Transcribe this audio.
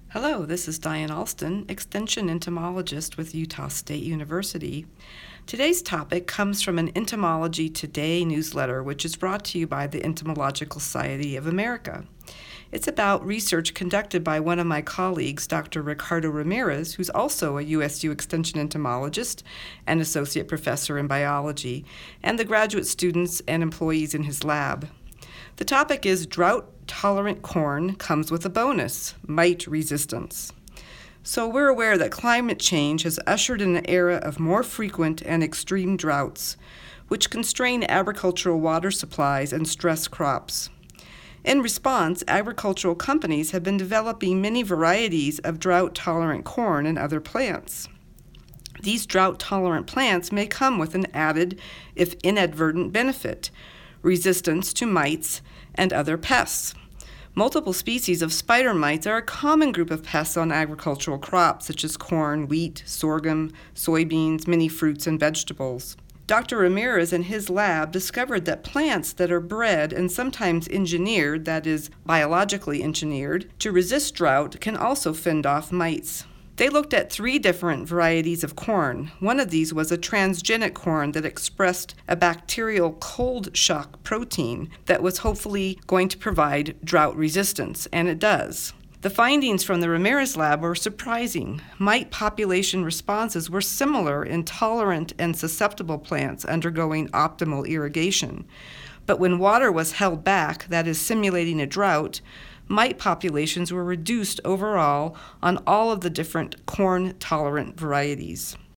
Hello, this is Diane Alston, Extension Entomologist with Utah State University. Today's topic comes from an Entomology Today newsletter, which is brought to you by the Entomological Society of America. It's about research conducted by one of my colleagues, Dr. Ricardo Ramirez, who's also a USU Extension entomologist and associate professor in biology, and the graduate students and employees in his lab. The topic is drought-tolerant corn comes with a bonus, mite resistance. So we're aware that climate change has ushered in an era of more frequent and extreme droughts, which constrain agricultural water supplies and stress crops. In response, agricultural companies have been developing many varieties of drought-tolerant corn and other plants. These drought-tolerant plants may come with an added, if inadvertent, benefit: resistance to mites and other pests. Multiple species of spider mites are a common group of pests on agricultural crops such as corn, wheat, sorghum, soybeans, many fruits, and vegetables. Dr. Ramirez and his lab discovered that plants that are bred and sometimes engineered, that is, biologically engineered, to resist drought can also fend off mites. They looked at 3 different varieties of corn. One of these was a transgenic corn that expressed a bacterial cold shock protein that was hopefully going to provide drought resistance, and it does. The findings from the Ramirez lab were surprising. Mite population responses were similar in tolerant and susceptible plants undergoing optimal irrigation. But when water was held back, that is, simulating a drought, mite populations were reduced overall on all of the different corn-tolerant varieties.